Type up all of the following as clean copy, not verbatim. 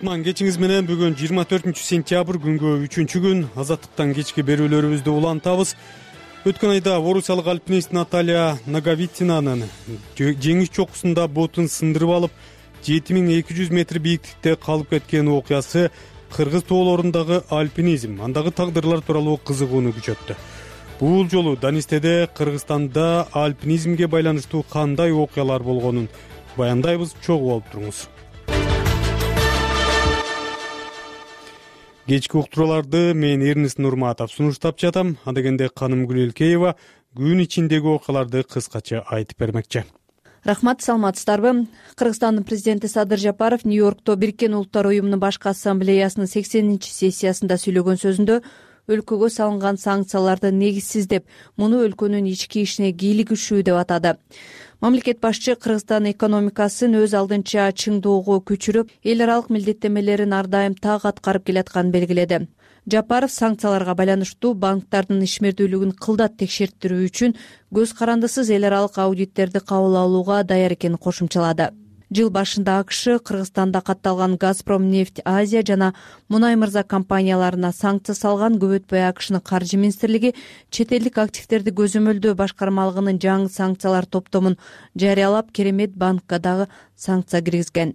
кутман кечиңиз менен. Бүгүн 24-сентябрь күнгө 3-күн Азаттыктан кечки берүүлөрүбүздү улантабыз. Өткөн айда орусиялык альпинист Наталья Наговицинанын жеңиш чокусунда ботун сындырып алып 7200 метр бийиктикте калып кеткен окуясы кыргыз тоолорундагы альпинизм, андагы тагдырлар тууралуу кызыгууну күчөттү. Бул жолу Данистеде, Кыргызстанда альпинизмге байланыштуу кандай окуялар болгонун баяндайбыз, чогуу болуп туруңуз. Кечки уктурууларды мен Эрнест Нурматов сунуштап жатам. Адегенде Каным Гүлелкеева күн ичиндеги окуяларды кыскача айтып бермекчи. Рахмат, саламатсыздарбы? Кыргызстандын президенти Садыр Жапаров Нью-Йоркто Бириккен Улуттар уюмунун башкы ассамблеясынын 80-сессиясында сүйлөгөн сөзүндө өлкөгө салынган санкцияларды негизсиз деп, муну өлкөнүн ички ишине кийлигишүү деп атады. Мамлекет башчы Кыргызстан экономикасын өз алдынча чыңдоого күчүрүп, эл аралык милдеттенмелерин ар дайым так аткарып келатканын белгиледи. Жапаров санкцияларга байланыштуу банктардын ишмердүүлүгүн кылдат текшертирүү үчүн көз карандысыз эл аралык аудиттерди кабыл алууга даяр экенин кошумчалады. Жыл башында АКШ Кыргызстанда катталган Газпромнефть Азия жана Мунай Мырза компанияларына санкция салган. Көп өтпөй АКШнын каржы министрлиги чет элдик активдерди көзөмөлдөө башкармалыгынын жаңы санкциялар топтомун жарыялап, Керемет банкка дагы санкция киргизген.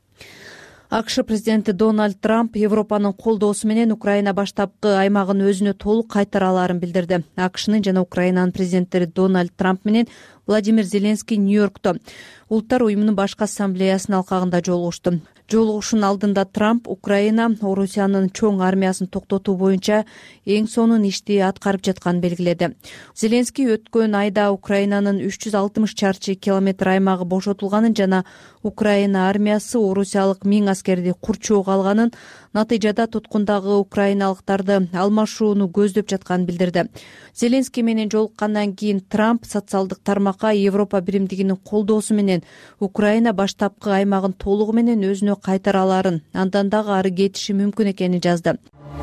АКШ президенти Дональд Трамп Европанын колдоосу менен Украина баштапкы аймагын өзүнө толук кайтара алаарын билдирди. АКШнын жана Украинанын президенттери Дональд Трамп менен Владимир Зеленский Нью-Йоркто Улуттар уюмунун башкы ассамблеясынын алкагында жолугушту. Жолугушуунун алдында Трамп Украина Орусиянын чоң армиясын токтотуу боюнча эң сонун ишти аткарып жатканын белгиледи. Зеленский өткөн айда Украинанын 360 чарчы километр аймагы бошотулганын жана Украина армиясы орусиялык 1000 аскерди курчоого алганын, натыйжада туткундагы украиналыктарды алмашууну көздөп жатканын билдирди. Зеленский менен жолуккандан кийин Трамп социалдык тармакка Европа биримдигинин колдоосу менен Украина баштапкы аймагын толугу менен өзүнө кайтара алаарын, андан дагы ары кетиши мүмкүн экенин жазды.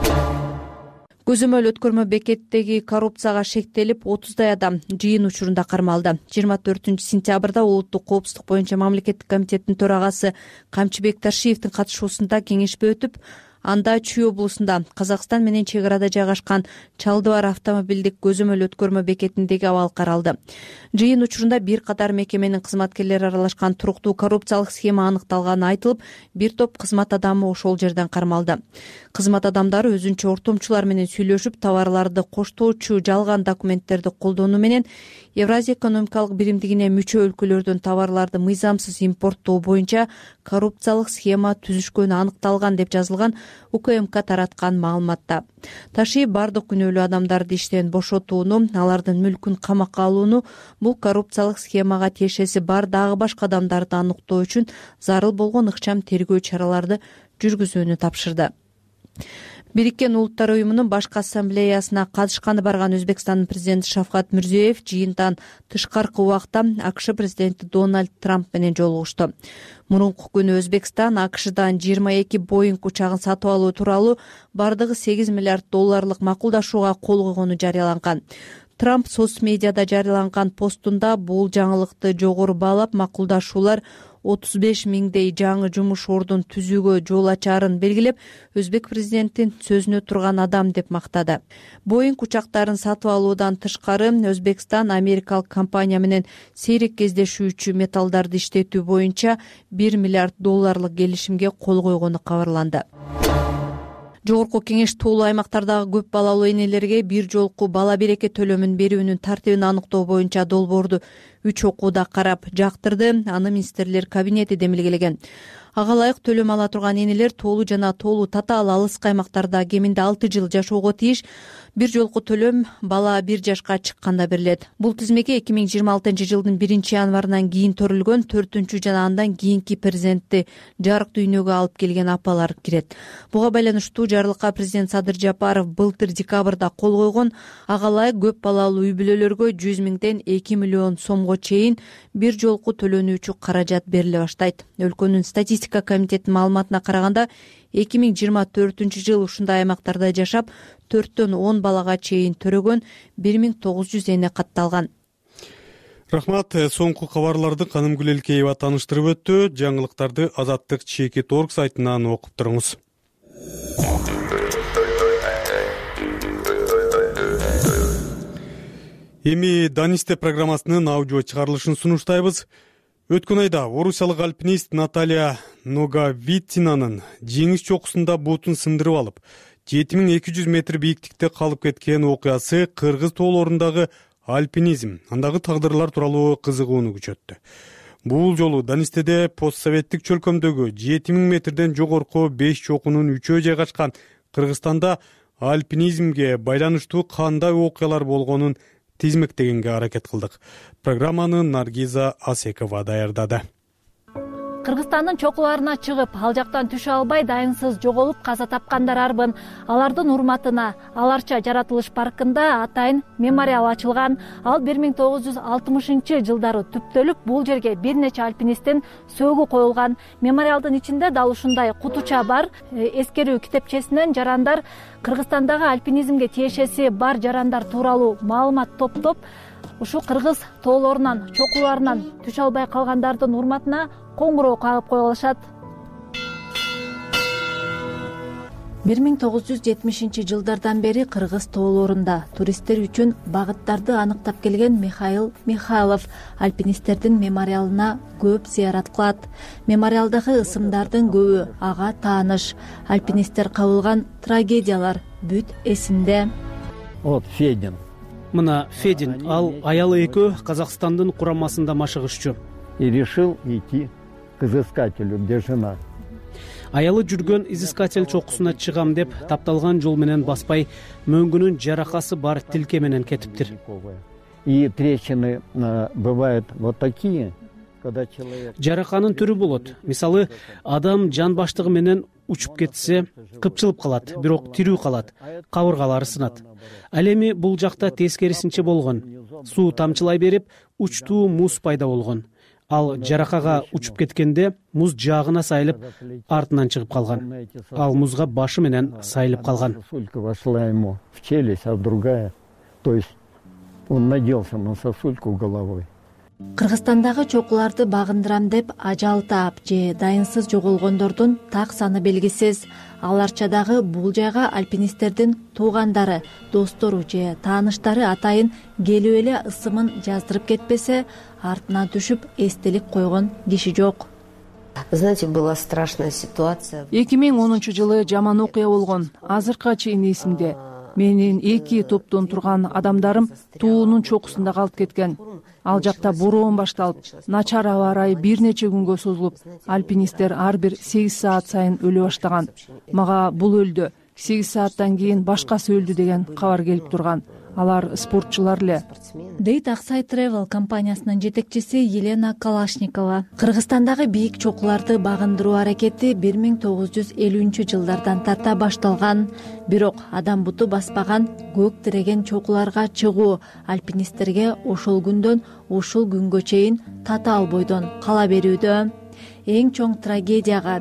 Көзөмөл өткөрмө бекеттеги коррупцияга шектелип, 30дай адам жыйын учурунда кармалды. 24-сентябрда улуттук коопсуздук боюнча мамлекеттик комитеттин төрагасы Камчыбек Ташиевдин катышуусунда кеңешпе өтүп, анда Чүй облусунда Казакстан менен чек арада жайгашкан Чалдыбар автомобилдик көзөмөл өткөрмө бекетиндеги абал каралды. Жыйын учурунда бир катар мекеменин кызматкерлери аралашкан туруктуу коррупциялык схема аныкталганы айтылып, бир топ кызмат адамы ошол жерден кармалды. Кызмат адамдары өзүнчө ортомчулар менен сүйлөшүп, товарларды коштоочу жалган документтерди колдонуу менен Евразия экономикалык биримдигине мүчө өлкөлөрдөн товарларды мыйзамсыз импорттоо боюнча коррупциялык схема түзүшкөнү аныкталган деп жазылган УКМК тараткан маалыматта. Ташиев бардык күнөөлүү адамдарды иштен бошотууну, алардын мүлкүн камакка алууну, бул коррупциялык схемага тиешеси бар дагы башка адамдарды аныктоо үчүн зарыл болгон ыкчам тергөө чараларды жүргүзүүнү тапшырды. Бириккен Улуттар уюмунун башкы ассамблеясына катышканы барган Өзбекстандын президенти Шавкат Мирзиёев жыйынтан тышкаркы убакта АКШ президенти Дональд Трамп менен жолугушту. Мурунку күнү Өзбекстан АКШдан 22 Боинг учагын сатып алуу тууралуу бардыгы $8 миллиард макулдашууга кол койгону жарыяланган. Трамп соц медиада жарыяланган постунда бул жаңылыкты жогору баалап, макулдашуулар 35 миңдей жаңы жумуш ордун түзүүгө жол ачаарын белгилеп, Өзбек президентин сөзүнө турган адам деп мактады. Боинг учактарын сатып алуудан тышкары Өзбекстан америкалык компания менен сейрек кездешүүчү металлдарды иштетүү боюнча $1 миллиард келишимге кол койгону кабарланды. Жогорку кеңеш тоолуу аймактардагы көп балалуу энелерге бир жолку бала береке төлөмүн берүүнүн тартибин аныктоо боюнча долбоорду 3 окууда карап жактырды. Аны министрлер кабинети демилгелеген. Ага ылайык төлөм ала турган энелер тоолуу жана тоолуу татаал алыскы аймактарда кеминде 6 жыл жашоого тийиш. Бир жолку төлөм бала 1 жашка чыкканда берилет. Бул тизмеге 2026 жылдын 1-январынан кийин төрүлгөн 4 жана андан кийинки президентти жарык дүйнөгө алып келген апалар кирет. Буга байланыштуу жарлыкка президент Садыр Жапаров былтыр декабрда кол койгон. Ага ылайык көп балалуу үй бүлөлөргө 100 миңден 2 миллион сомго чейин бир жолку төлөнүүчү каражат бериле баштайт. Өлкөнүн статистика комитетинин маалыматына караганда 2024 жыл ушундай аймактарда жашап 4-10 балага чейин төрөгөн 1900 эне катталган. Рахмат. Соңку кабарларды Канымгүл Элкеева тааныштырып өттү. Жаңылыктарды Азаттык Чекит.org сайтынан окуп туруңуз. Эми Данисте программасынын аудио чыгарылышын сунуштайбыз. Өткөн айда орусиялык альпинист Наталья Нагавитинанын жеңиш чокусунда бутун сындырып алып, 7200 метр бийиктикте калып кеткен окуясы кыргыз тоолорундагы альпинизм, андагы тагдырлар тууралуу кызыгууну күчөттү. Бул жолу Данистеде постсоветтик чөлкөмдөгү 7000 метрден жогорку 5 чокунун 3-өө жайгашкан Кыргызстанда альпинизмге байланыштуу кандай окуялар болгонун тизмектегенге аракет кылдык. Программаны Наргиза Асекова даярдады. Кыргызстандын чокуларына чыгып, ал жактан түшө албай дайынсыз жоголуп каза тапкандар арбын. Алардын урматына Аларча жаратылыш паркында атайын мемориал ачылган. Ал 1960-жылдары түптөлүп, бул жерге бир нече альпинисттин сөөгү коюлган. Мемориалдын ичинде дал ушундай кутуча бар. Эскерүү китепчесинен жарандар Кыргызстандагы альпинизмге тиешеси бар жарандар тууралуу маалымат топтоп, ушу кыргыз тоолорунан, чокуларынан түшө албай калгандардын урматына коңгуроо кагып кое алышат. 1970-жылдардан бери кыргыз тоолорунда туристтер үчүн багыттарды аныктап келген Михаил Михайлов альпинисттердин мемориалына көп зыярат кылат. Мемориалдагы ысымдардын көбү ага тааныш. Альпинисттер кабылган трагедиялар бүт эсинде. Вот Федин. Мына Федин, ал аялы экөө Казакстандын курамасында машыгышчу. И решил идти к изыскателю, где жена. Аялы жүргөн изыскатель чокусуна чыгам деп тапталган жол менен баспай, мөңгүнүн жаракасы бар тилке менен кетиптир. И трещины бывают вот такие, когда человек... Жараканын түрү болот. Мисалы, адам жан баштыгы менен учуп кетсе, кыпчылып калат, бирок тирүү калат, кабыргалары сынат. Ал эми бул жакта тескерисинче болгон. Суу тамчылай берип, учтуу муз пайда болгон. Ал жаракага учуп кеткенде муз жаагына сайылып, артынан чыгып калган. Ал музга башы менен сайылып калган. Сосулька вошла ему в челюсть, а другая, то есть он наделся на сосульку головой. Кыргызстандагы чокуларды багындырам деп ажал таап же дайынсыз жоголгондордун так саны белгисиз. Аларчадагы бул жайга альпинисттердин туугандары, достору же тааныштары атайын келип эле ысымын жаздырып кетпесе, артынан түшүп эстелик койгон киши жок. Знаете, была страшная ситуация. 2010-жылы жаман окуя болгон. Азыркыга чейин эсимде. Менин 2 топтон турган адамдарым туунун чокусунда калып кеткен. Ал жакта бороон башталып, начар аба ырайы бир нече күнгө созулуп, альпинисттер ар бир 8 саат сайын өлө баштаган. Мага бул өлдү, 8 сааттан кийин башкасы өлдү деген кабар келип турган. Алар спортчулар эле. Дейт Аксай Travel компаниясынын жетекчиси Елена Калашникова. Кыргызстандагы бийик чокуларды багындыруу аракети 1950-жылдардан тарта башталган. Бирок адам буту баспаган, көк тиреген чокуларга чыгуу альпинисттерге ошол күндөн ушул күнгө чейин тата албойдон кала берүүдө. Эң чоң трагедияга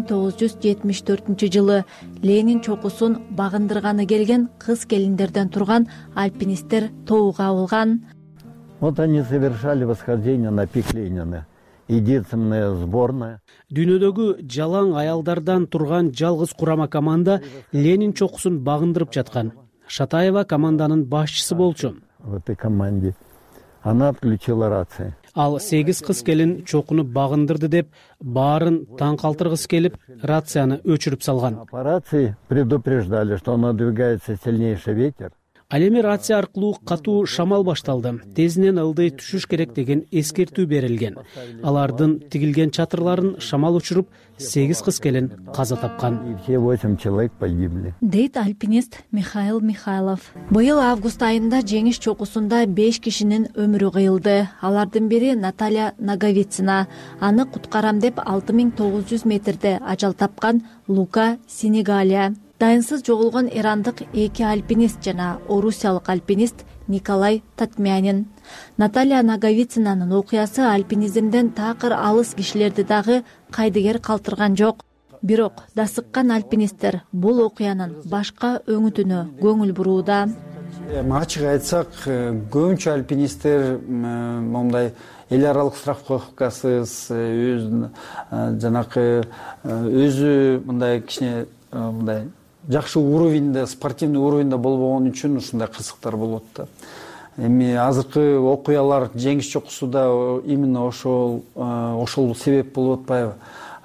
1974-жылы Ленин чокусун багындырганы келген кыз келиндерден турган альпинисттер тоого кабылган. Вот они совершали восхождение на пик Ленина. Единственная сборная. Дүйнөдөгү жалаң аялдардан турган жалгыз курама команда Ленин чокусун багындырып жаткан. Шатаева команданын башчысы болчу. В этой команде. Она отключила рации. Ал 8 кыз келин чокуну багындырды деп баарын таң калтыргысы келип, рацияны өчүрүп салган. По рации предупреждали, что надвигается сильнейший ветер. Ал эми рация аркылуу катуу шамал башталды. Тезинен ылдый түшүш керек деген эскертүү берилген. Алардын тигилген чатырларын шамал учуруп, 8 кыз келин каза тапкан. И все 8 человек погибли. Дейт альпинист Михаил Михайлов. Быйыл август айында жеңиш чокусунда 5 кишинин өмүрү кыйылды. Алардын бири Наталья Нагавитина. Аны куткарам деп 6900 метрде ажал тапкан Лука Сенегалия. Дайынсыз жоголгон ирандык 2 альпинист жана орусиялык альпинист Николай Татмянин. Наталья Нагавитинанын окуясы альпинизмден такыр алыс кишилерди дагы кайдыгер калтырган жок. Бирок дасыккан альпинисттер бул окуянын башка өңүтүнө көңүл бурууда. Ачык айтсак, көбүнчө альпинисттер мондай эл аралык страховкасыз жанакы өзү мындай кичине мындай жакшы уровеньде, спортивный уровеньде болбогон үчүн ушундай кырсыктар болот да. Эми азыркы окуялар жеңиш чокусуда именно ошол себеп болуп атпайбы?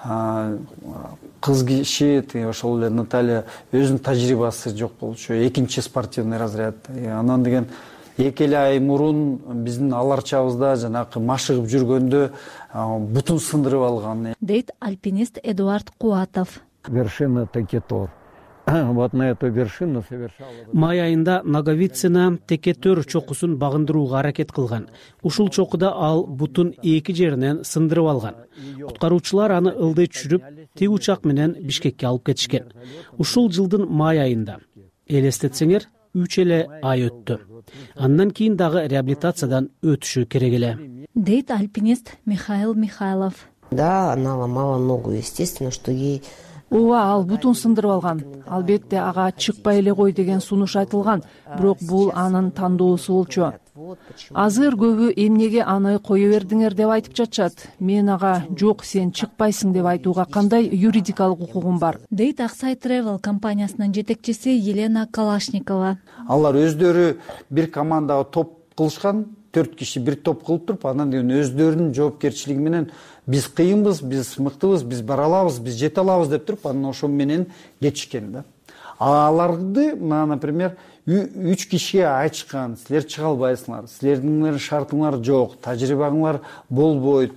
Кыз киши ошол эле Наталья өзүнүн тажрыйбасы жок болчу, экинчи спортивный разряд. Анан деген 2 ай мурун биздин аларчабызда жанакы машыгып жүргөндө бутун сындырып алган, дейт альпинист Эдуард Куатов. Вершина Текетор. Вот на эту вершину совершала... Май айында Наговицина Текетөр чокусун багындырууга аракет кылган. Ушул чокуда ал бутун 2 жеринен сындырып алган. Куткаруучулар аны ылдый түшүрүп, тик учак менен Бишкекке алып кетишкен. Ушул жылдын май айында. Элестетсеңер, 3 эле ай өттү. Андан кийин дагы реабилитациядан өтүшү керек эле. Дейт альпинист Михаил Михайлов. Да, она ломала ногу, естественно, что ей... Ооба, ал бутун сындырып алган. Албетте ага чыкпай эле кой деген сунуш айтылган, бирок бул анын тандоосу болчу. Азыр көбү эмнеге аны кое бердиңер деп айтып жатышат. Мен ага жок, сен чыкпайсың деп айтууга кандай юридикалык укугум бар? Дейт Аксай Travel компаниясынын жетекчиси Елена Калашникова. Алар өздөрү бир командага топ кылышкан, 4 киши бир топ кылып туруп, анан деген өздөрүнүн жоопкерчилиги менен биз кыйынбыз, биз мыктыбыз, биз бара алабыз, биз жете алабыз деп туруп, анан ошо менен кетишкен да. Аларды, например, 3 кишиге айтышкан, силер чыга албайсыңар, силердин шартыңар жок, тажрыйбаңар болбойт,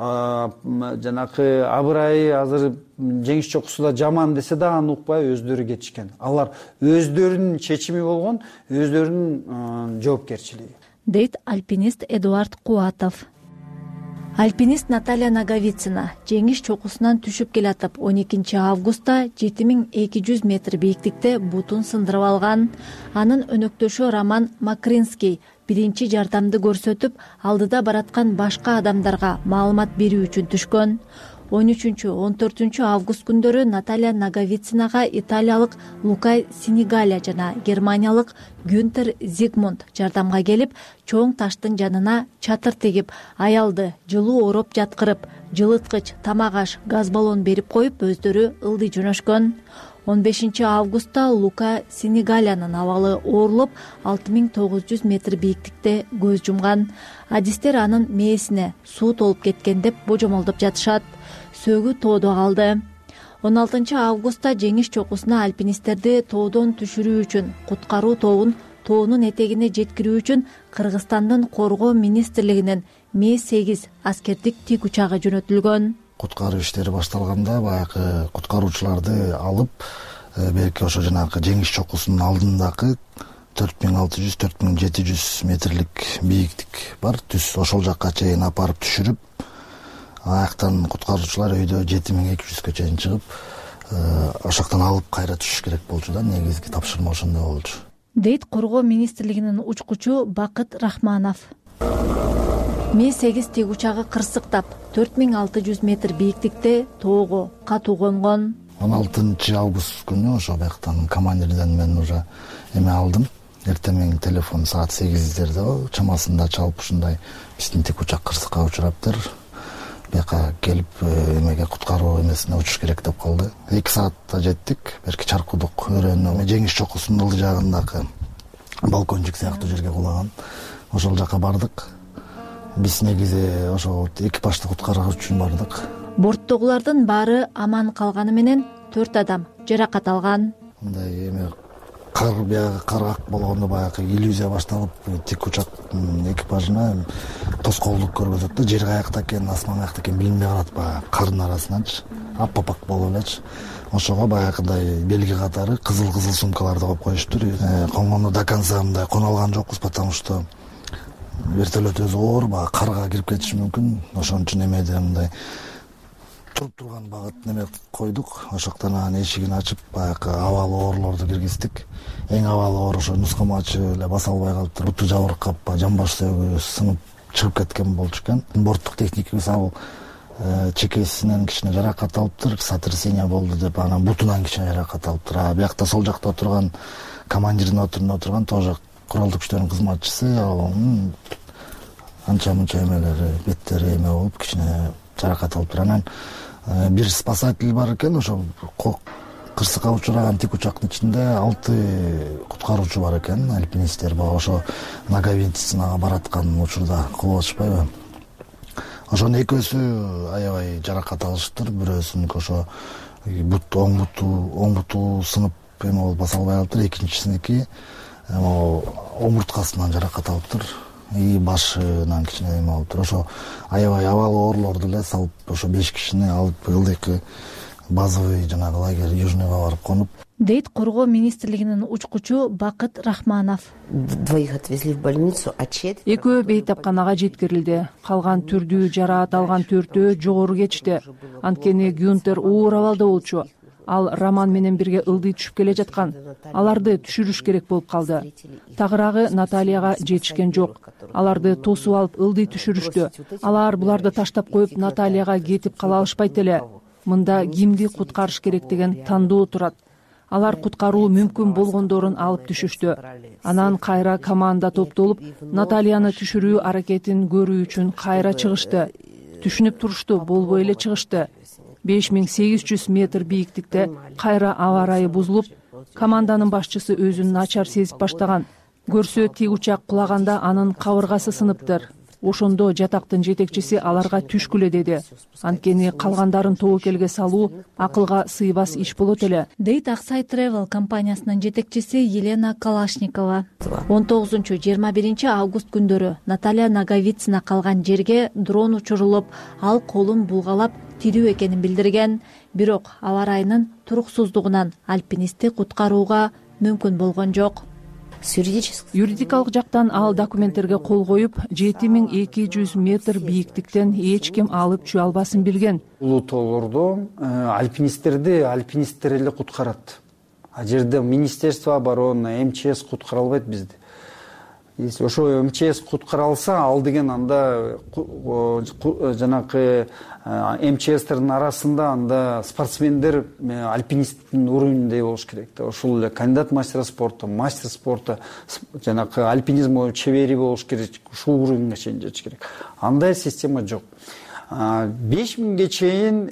жанакы абырайы азыр жеңиш чокусуда жаман десе да аны укпай өздөрү кетишкен. Алар өздөрүнүн чечими болгон, өздөрүнүн жоопкерчилиги. Дейт альпинист Эдуард Куатов. Альпинист Наталья Наговицина жеңиш чокусунан түшүп келатып 12 августта 7200 метр бийиктикте бутун сындырып алган. Анын өнөктөшү Роман Макринский биринчи жардамды көрсөтүп, алдыда бараткан башка адамдарга маалымат берүү үчүн түшкөн. 13-14 август күндөрү Наталья Наговицинага италиялык Лука Синегаля жана германиялык Гюнтер Зигмунд жардамга келип, чоң таштын жанына чатыр тегип, аялды жылуу ороп жаткырып, жылыткыч, тамак аш, газ баллон берип коюп, өздөрү ылдый жөнөшкөн. 15 августта Лука Синегалянын абалы оорулуп, 6900 метр бийиктикте көз жумган. Адистер анын мээсине суу толуп кеткен деп божомолдоп жатышат. Сөөгү тоодо калды. 16 августта жеңиш чокусуна альпинисттерди тоодон түшүрүү үчүн куткаруу тобун тоонун этегине жеткирүү үчүн Кыргызстандын Коргоо министрлигинин Ми-8 аскердик тик учагы жөнөтүлгөн. Куткаруу иштери башталганда баягы куткаруучуларды алып, берки ошо жанагы жеңиш чокусунун алдындагы 4600-4700 метрлик бийиктик бар, түз ошол жакка чейин апарып түшүрүп, аяктан куткаруучулар өйдө 7200 чейин чыгып, ошоктон алып кайра түшүш керек болчу да, негизги тапшырма ошондой болчу. Дейт Коргоо министрлигинин учкучу Бакыт Рахманов. Ми-8 тик учагы кырсыктап 4600 метр бийиктикте тоого катуу конгон. 16 август күнү ошо бияктан командирден мен уже эме алдым. Эртең телефон саат 8-дерде чамасында чалып ушундай биздин тик учак кырсыкка учураптыр. Бияка келип эмеге куткаруу эмесине учуш керек деп калды. 2 саатта жеттик. Берки Чаркудук өрөөнү жеңиш чокусунун ылдый жагындагы балкончик сыяктуу жерге кулаган. Ошол жака бардык. Биз негизи ошо экипажды куткаруу үчүн бардык. Борттогулардын баары аман калганы менен 4 адам жаракат алган. Мындай эме каргак болгондо баягы иллюзия башталып, тик учак экипажына тоскоолдук көргөзөт да, жер каякта экен, асман каякта экен билинбей калат, баягы кардын арасынанчы, аппапак болуп элечи. Ошого баягыдай белги катары кызыл сумкаларды коюп коюштур. Конгондо до конца мындай коно алган жокпуз, потому что вертолет өзү оор, баягы карга кирип кетиши мүмкүн. Ошон үчүн эмеде мындай туруп турган багыт неме койдук. Ошоктон анын эшигин ачып, баягы абалы оорлорду киргиздик. Эң абалы оор ошо нускамачы эле баса албай калыптыр. Буту жабыркап, жамбаш сөөгү сынып чыгып кеткен болчу экен. Борттук техникибиз ал чекесинен кичине жаракат алыптыр, сотрясение болду деп, анан бутунан кичине жаракат алыптыр. Биякта сол жакта отурган командирдин отурунда отурган тоже куралдык күчтөрдүн кызматчысы, анын анча мынча эмелери, беттери эме болуп кичине жаракат алыптыр. Анан бир спасатель бар экен, ошо кырсыкка учураган тик учактын ичинде 6 куткаруучу бар экен, альпинисттер. Ошо Наговицинага бараткан учурда кол ачпайбы. Ошонун экөөсү аябай жаракат алышыптыр. Бирөөсүнүкү ошо оң буту сынып эме болуп баса албай калыптыр. Экинчисиники омурткасынан жаракат алыптыр. И башынан кичине эме болуптур. Ошо аябай абалы оорулорду эле салып, ошо 5 кишини алып ылдыйкы базовый жанагы лагерь Южныйга барып конуп, дейт Коргоо министрлигинин учкучу Бакыт Рахманов. 2 отвезли в больницу, а 4 экөө бейтапканага жеткирилди. Калган түрдүү жараат алган 4-өө жогору кетишти. Анткени Гюнтер оор абалда болчу. Ал Роман менен бирге ылдый түшүп келе жаткан. Аларды түшүрүш керек болуп калды. Тагыраагы Натальяга жетишкен жок. Аларды тосуп алып ылдый түшүрүштү. Алар буларды таштап коюп Натальяга кетип кала алышпайт эле. Мында кимди куткарыш керек деген тандоо турат. Алар куткаруу мүмкүн болгондорун алып түшүштү. Анан кайра команда топтолуп, Натальяны түшүрүү аракетин көрүү үчүн кайра чыгышты. Түшүнүп турушту, болбой эле чыгышты. 5800 метр бийиктикте кайра аба ырайы бузулуп, команданын башчысы өзүн начар сезип баштаган. Көрсө тик учак кулаганда анын кабыргасы сыныптыр. Ошондо жатактын жетекчиси аларга түшкүлө деди. Анткени калгандарын тобокелге салуу акылга сыйбас иш болот эле, дейт Аксай Travel компаниясынын жетекчиси Елена Калашникова. 19-21 август күндөрү Наталья Наговицина калган жерге дрон учурулуп, ал колун булгалап тирүү экенин билдирген. Бирок аба ырайынын туруксуздугунан альпинистти куткарууга мүмкүн болгон жок. Юридикалык жактан ал документтерге кол коюп, 7200 метр бийиктиктен эч ким алып чүй албасын билген. Улуу тоолордо альпинисттер эле куткарат. А жерде министерство обороны, МЧС куткара албайт бизди. Если ошо МЧС куткара алса, ал деген анда жанакы МЧСтердин арасында анда спортсмендер альпинисттин уровенинде болуш керек да. Ошол эле кандидат мастер спорта, жанакы альпинизм чебери болуш керек, ушул уровенге чейин жетиш керек. Андай система жок. 5000ге чейин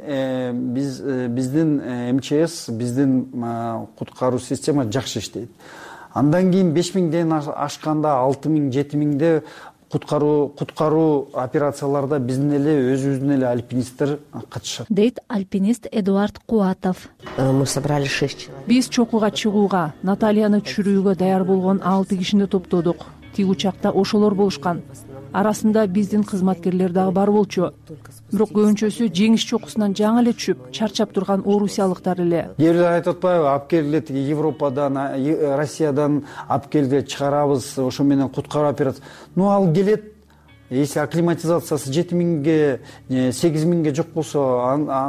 биздин МЧС, биздин куткаруу система жакшы иштейт. Андан кийин 5000ден ашканда 6000-7000де куткаруу операцияларда биздин эле өзүбүздүн эле альпинисттер катышат, дейт альпинист Эдуард Куатов. Мы собрали 6 человек. Биз чокуга чыгууга, Натальяны түшүрүүгө даяр болгон 6 кишини топтодук. Тик учакта ошолор болушкан. Арасында биздин кызматкерлер дагы бар болчу. Бирок көбүнчөсү жеңиш чокусунан жаңы эле түшүп, чарчап турган орусиялыктар эле. Кээ айтып атпайбы, алып келгиле тиги Европадан, Россиядан алып келгиле чыгарабыз, ошо менен куткаруу операция. Ал келет, если акклиматизациясы 7000ге, 8000ге жок болсо,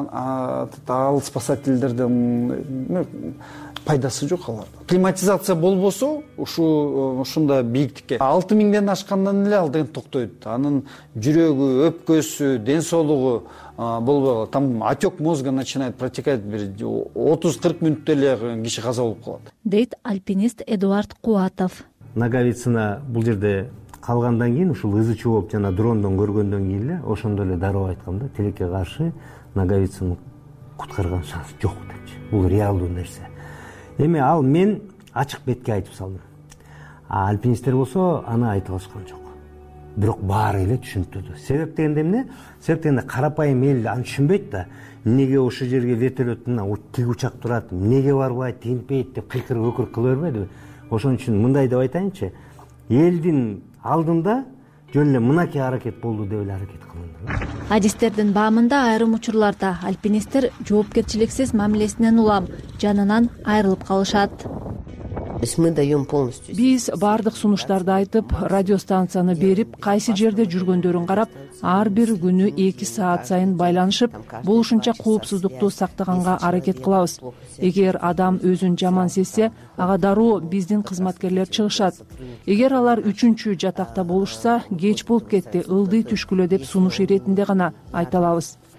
ал спасательдердин пайдасы жок аларда. Климатизация болбосо, ушунда бийиктикке 6000ден ашкандан эле ал деген токтойт. Анын жүрөгү, өпкөсү, ден соолугу болбой, там отек мозга начинает протекать, 30-40 мүнөттө эле киши каза болуп калат, дейт альпинист Эдуард Куатов. Наговицина бул жерде калгандан кийин, ушул ызычуу болуп жана дрондон көргөндөн кийин эле ошондо эле дароо айткам да, тилекке каршы Наговицину куткарган шанс жок депчи. Бул реалдуу нерсе. Эми ал мен ачык бетке айтып салдым. Альпинисттер болсо аны айтып алышкан жок. Бирок баары эле түшүнүктүү. Себеп дегенде эмне? Себеп дегенде карапайым эл аны түшүнбөйт да. Эмнеге ошол жерге вертолет менен тиг учак турат, эмнеге барбайт, тигинтпейт деп кыйкырып өкүрүп кыла бербейди. Ошон үчүн мындай деп айтайынчы, элдин алдында жөн эле мынакей аракет болду деп эле аракет кылынды. Адистердин баамында айрым учурларда альпинисттер жоопкерчиликсиз мамилесинен улам жанынан айрылып калышат. Мы даем полностью. Биз бардык сунуштарды айтып, радиостанцияны берип, кайсы жерде жүргөндөрүн карап, ар бир күнү 2 саат сайын байланышып, болушунча коопсуздукту сактаганга аракет кылабыз. Эгер адам өзүн жаман сезсе, ага дароо биздин кызматкерлер чыгышат. Эгер алар 3-чү жатакта болушса, кеч болуп кетти, ылдый түшкүлө деп сунуш иретинде гана айта алабыз.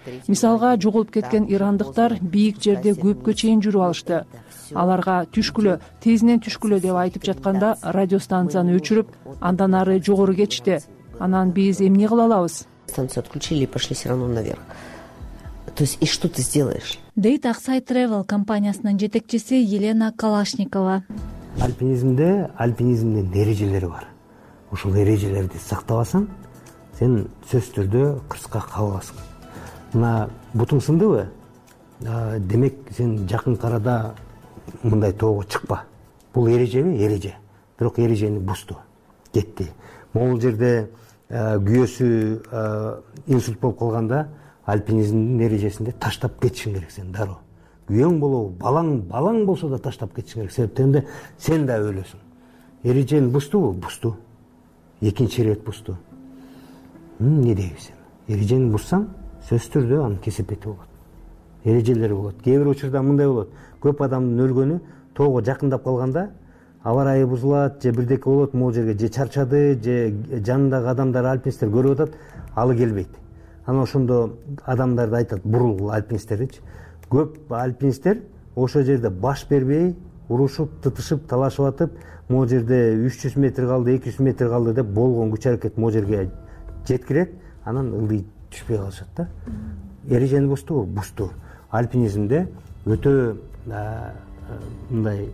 мисалга жоголуп кеткен ирандыктар бийик жерде көпкө чейин жүрүп алышты. Аларга түшкүлө, тезинен түшкүлө деп айтып жатканда радиостанцияны өчүрүп, андан ары жогору кетишти. Анан биз эмне кыла алабыз? Станцию отключили и пошли все равно наверх. То есть и что ты сделаешь? дейт Аксай Travel компаниясынын жетекчиси Елена Калашникова. Альпинизмдин эрежелери бар. Ушул эрежелерди сактабасаң, сен сөзсүз түрдө кырсыкка каласың. Мына бутуң сындыбы? Демек сен жакын арада мындай тоого чыкпа. Бул эрежеби? Эреже. Бирок эрежени бузду. Кетти. Могул жерде күйөөсү инсульт болуп калганда альпинизмдин эрежесинде таштап кетишиң керек сен дароо. Күйөөң болобу, балаң болсо да таштап кетишиң керек. Себептен сен да өлөсүң. Эрежени буздубу? Бузду. Экинчи ирет бузду. Не дейбиз сен? Эрежени бузсаң, сөзсүз түрдө анын кесепети болот. Эрежелери болот. Кээ бир учурда мындай болот. Көп адамдын өлгөнү тоого жакындап калганда аба ырайы бузулат, же бирдеке болот, могул жерге же чарчады, же жанындагы адамдар альпинисттер көрүп атат, алы келбейт. Анан ошондо адамдарды айтат, бурул альпинисттердичи. Көп альпинисттер ошол жерде баш бербей, урушуп, тытышып, талашып атып, могул жерде 300 метр калды, 200 метр калды деп болгон күч аракет могул жерге жеткирет, анан ылдый түшпөй калышат да. Эрежени буздубу? Бузду. Альпинизмде өтө мындай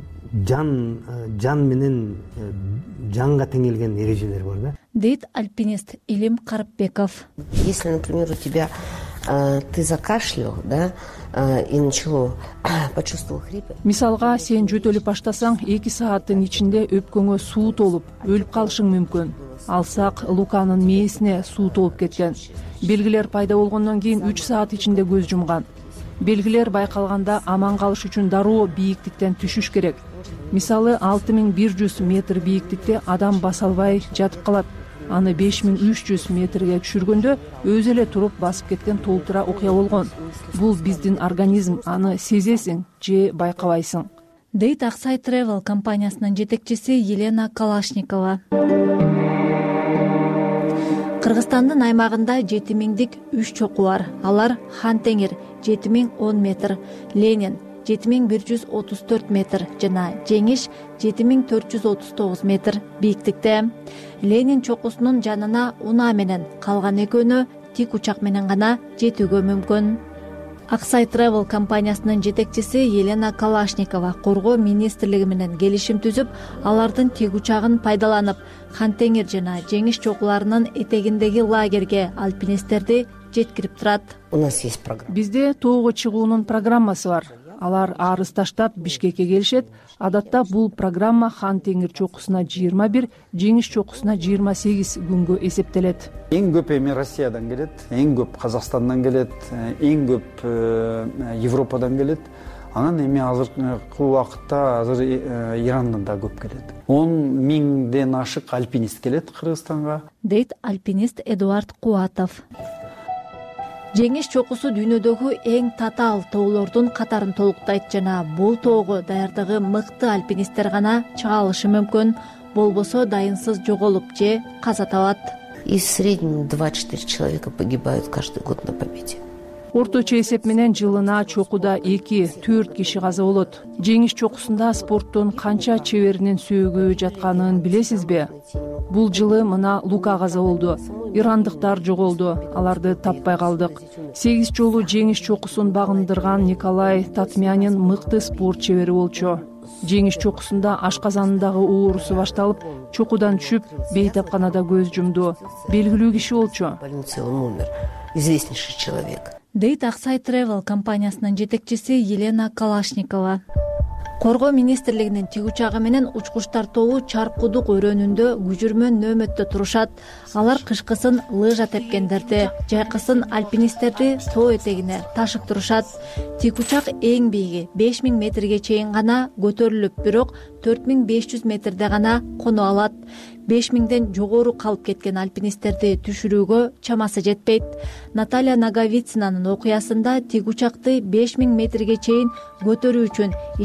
жан менен жанга теңелген эрежелер бар да. Дейт альпинист Илим Карпбеков. Если, например, у тебя ты закашлял, да, и начало почувствовал хрипы. Мисалга сен жөтөлүп баштасаң, 2 сааттын ичинде өпкөңө суу толуп, өлүп калышың мүмкүн. Алсак Луканын мээсине суу толуп кеткен. Белгилер пайда болгондон кийин 3 саат ичинде көз жумган. Белгилер байкалганда аман калыш үчүн дароо бийиктиктен түшүш керек. Мисалы 6100 метр бийиктикте адам баса албай жатып калат. Аны 5300 метрге түшүргөндө өзү эле туруп басып кеткен толтура окуя болгон. Бул биздин организм, аны сезесиң же байкабайсың. Дейт Аксай Travel компаниясынын жетекчиси Елена Калашникова. Кыргызстандын аймагында 7000дик 3 чоку бар. Алар Хантеңир 7010 метр, Ленин 7134 метр жана Жеңиш 7439 метр бийиктикте. Ленин чокусунун жанына унаа менен, калган экөөнү тик учак менен гана жетүүгө мүмкүн. Аксай Travel компаниясынын жетекчиси Елена Калашникова коргоо министрлиги менен келишим түзүп, алардын тик учагын пайдаланып, Хантеңир жана Жеңиш чокуларынын этегиндеги лагерге альпинисттерди жеткирип турат. У нас есть программа. Бизде тоого чыгуунун программасы бар. Алар арыз таштап Бишкекке келишет. Адатта бул программа Хантеңир чокусуна 21, Жеңиш чокусуна 28 күнгө эсептелет. Эң көп эми Россиядан келет, эң көп Казакстандан келет, эң көп Европадан келет. Анан эми азыркы убакытта Ирандан да көп келет. 10 миңден ашык альпинист келет Кыргызстанга. Дейт альпинист Эдуард Куатов. Жеңиш чокусу дүйнөдөгү эң татаал тоолордун катарын толуктайт жана бул тоого даярдыгы мыкты альпинисттер гана чыга алышы мүмкүн, болбосо дайынсыз жоголуп же каза табат. И в среднем 2-4 человека погибают каждый год на Победе. Орточо эсеп менен жылына чокуда 2-4 киши каза болот. Жеңиш чокусунда спорттун канча чеберинин сөөгү жатканын билесизби? Бул жылы мына Лука каза болду. Ирандыктар жоголду, аларды таппай калдык. 8 жолу Жеңиш чокусун багындырган Николай Татмянин мыкты спорт чебери болчу. Жеңиш чокусунда ашказанындагы оорусу башталып, чокудан түшүп, бейтапканада көз жумду. Белгилүү киши болчу. Известнейший человек. Дейт Аксай Travel компаниясынын жетекчиси Елена Калашникова. Коргоо министрлигинин тик учагы менен учкучтар тобу Чаркудук өрөөнүндө күжүрмөн нөөмөттө турушат. Алар кышкысын лыжа тепкендерди, жайкысын альпинисттерди тоо этегине ташып турушат. Тик учак эң бийиги 5000 метрге чейин гана көтөрүлүп, бирок 4500 метрде гана коно алат. 5000ден жогору калып кеткен альпинисттерди түшүрүүгө чамасы жетпейт. Наталья Наговицинанын окуясында тик учакты 5000 метрге чейин көтөрүү үчүн ичиндеги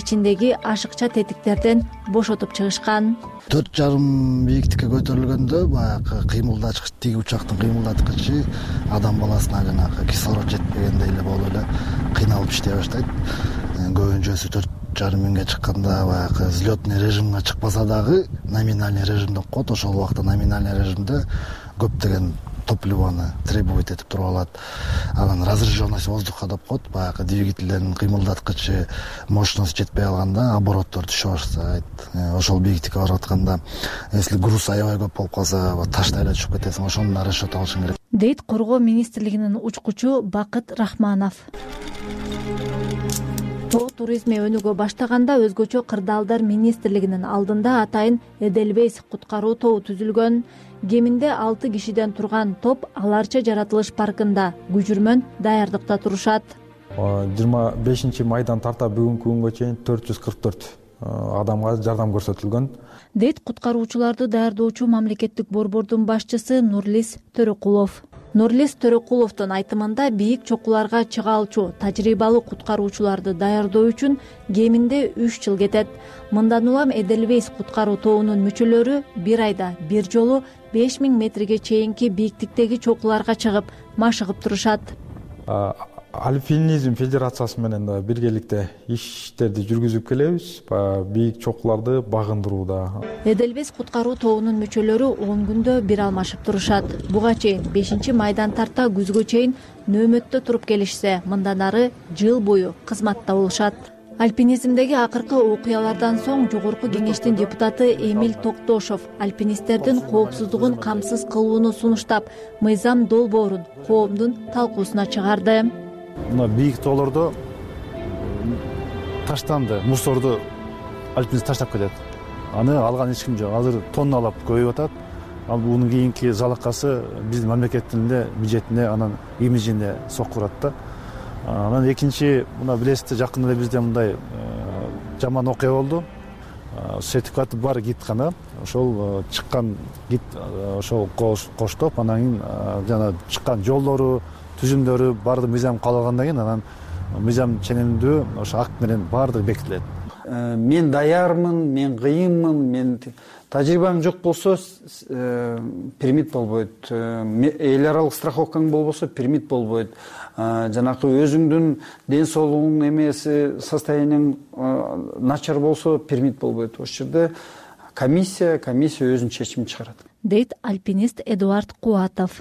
бийлиги ашыкча тетиктерден бошотуп чыгышкан. 4,5 бийиктикке көтөрүлгөндө баягы кыймылдачкыч, тиги учактын кыймылдаткычы адам баласына жанагы кислород жетпегендей эле болуп эле кыйналып иштей баштайт. Көбүнчөсү 4,5 миңге чыкканда баягы взлетный режимге чыкпаса дагы номинальный режимде коет. Ошол убакта номинальный режимде көптөгөн топливону требовать этип туруп алат. Анан разряженность воздуха деп коет. Баягы двигательдердин кыймылдаткычы мощность жетпей калганда обороттор түшө баштайт. Ошол бийиктикке барып атканда, если груз аябай көп болуп калса, таштай эле түшүп кетесиң. Ошону расчет алышың керек. Дейт Коргоо министрлигинин учкучу Бакыт Рахманов. Тоо туризми өнүгө баштаганда өзгөчө кырдаалдар министрлигинин алдында атайын Эдельвейс куткаруу тобу түзүлгөн. Кеминде 6 кишиден турган топ Аларча жаратылыш паркында күжүрмөн даярдыкта турушат. 25 майдан тарта бүгүнкү күнгө чейин 444 адамга жардам көрсөтүлгөн. Дейт куткаруучуларды даярдоочу мамлекеттик борбордун башчысы Нурлис Төрөкулов. Нурлис Төрөкуловдун айтымында бийик чокуларга чыга алчу тажрыйбалуу куткаруучуларды даярдоо үчүн кеминде 3 жыл кетет. Мындан улам Эдельвейс куткаруу тобунун мүчөлөрү бир айда бир жолу 5000 метрге чейинки бийиктиктеги чокуларга чыгып, машыгып турушат. Альпинизм федерациясы менен да биргеликте иштерди жүргүзүп келебиз, бийик чокуларды багындырууда. Эдельвейс куткаруу тобунун мүчөлөрү 10 күндө бир алмашып турушат. Буга чейин 5-майдан тарта күзгө чейин нөөмөттө туруп келишсе, мындан ары жыл бою кызматта болушат. Альпинизмдеги акыркы окуялардан соң Жогорку кеңештин депутаты Эмиль Токтошов альпинисттердин коопсуздугун камсыз кылууну сунуштап, мыйзам долбоорун коомдун талкуусуна чыгарды. Мына бийик тоолордо таштанды, мусорду альпинист таштап кетет. Аны алган эч ким жок. Азыр тонналап көбөйүп атат. Ал бунун кийинки залакасы биздин мамлекеттин эле бюджетине, анан имиджине сокку урат да. Анан экинчи, мына билесиздер, жакында эле бизде мындай жаман окуя болду. Сертификаты бар гид гана, ошол чыккан гид ошол коштоп, анан кийин жана чыккан жолдору, түзүмдөрү баардыгы мыйзам кабылгандан кийин анан мыйзам ченемдүү ошо акт менен баардыгы бекитилет. Мен даярмын, мен кыйынмын, мен тажрыйбаң жок болсо пермит болбойт. Эл аралык страховкаң болбосо пермит болбойт. Жанакы өзүңдүн ден соолугуң эмеси, состоянияң начар болсо пермит болбойт. Ошол жерде комиссия өзүнүн чечимин чыгарат. Дейт альпинист Эдуард Куатов.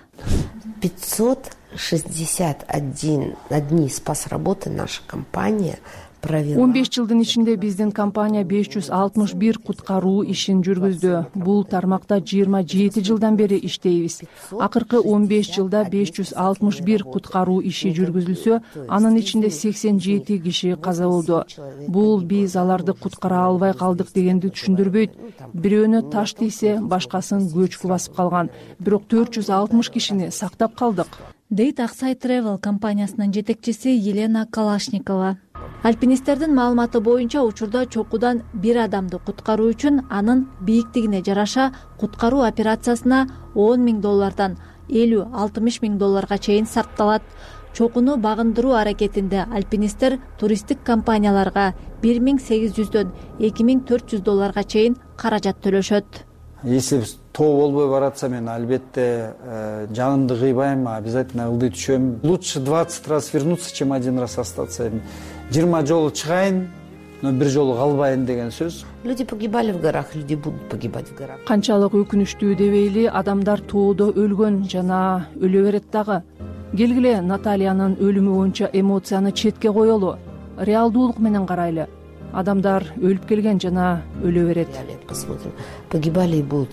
561 спасработы наша компания провела. 15 жылдын ичинде биздин компания 561 куткаруу ишин жүргүздү. Бул тармакта 27 жылдан бери иштейбиз. Акыркы 15 жылда 561 куткаруу иши жүргүзүлсө, анын ичинде 87 киши каза болду. Бул биз аларды куткара албай калдык дегенди түшүндүрбөйт. Бирөөнө таш тийсе, башкасын көчкү басып калган. Бирок 460 кишини сактап калдык. Дейт Аксай Travel компаниясынын жетекчиси Елена Калашникова. Альпинисттердин маалыматы боюнча учурда чокудан бир адамды куткаруу үчүн анын бийиктигине жараша куткаруу операциясына $10,000 $50-60,000 чейин сарпталат. Чокуну багындыруу аракетинде альпинисттер туристтик компанияларга $1,800 $2,400 чейин каражат төлөшөт. Если тоо болбой баратса, мен албетте жанымды кыйбайм, обязательно ылдый түшөм. Лучше 20 раз вернуться, чем один раз остаться. 20 жолу чыгайын, но бир жолу калбайын деген сөз. Люди погибали в горах, люди будут погибать в горах. Канчалык өкүнүчтүү дебейли, адамдар тоодо өлгөн жана өлө берет дагы. Келгиле Натальянын өлүмү боюнча эмоцияны четке коелу. Реалдуулук менен карайлы. Адамдар өлүп келген жана өлө берет. Посмотрим. Погибали и будут.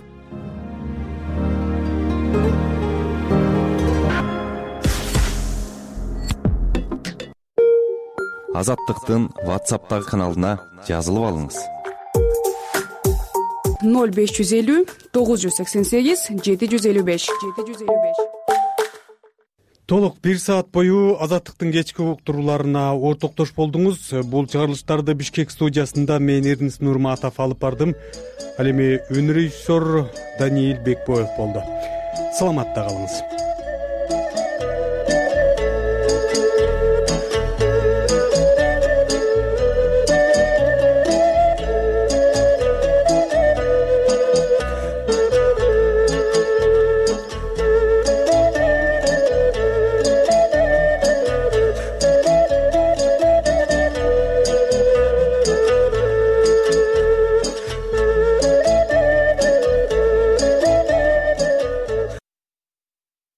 Азаттыктын WhatsApp'тагы каналына жазылып алыңыз. 0550 988 755. Толук 1 саат бою Азаттыктын кечки уктурууларына ортоктош болдуңуз. Бул чыгарылыштарды Бишкек студиясында мен Эрнис Нурматов алып бардым. Ал эми өнөр режиссер Даниил Бекбоев болду. Саламатта калыңыз.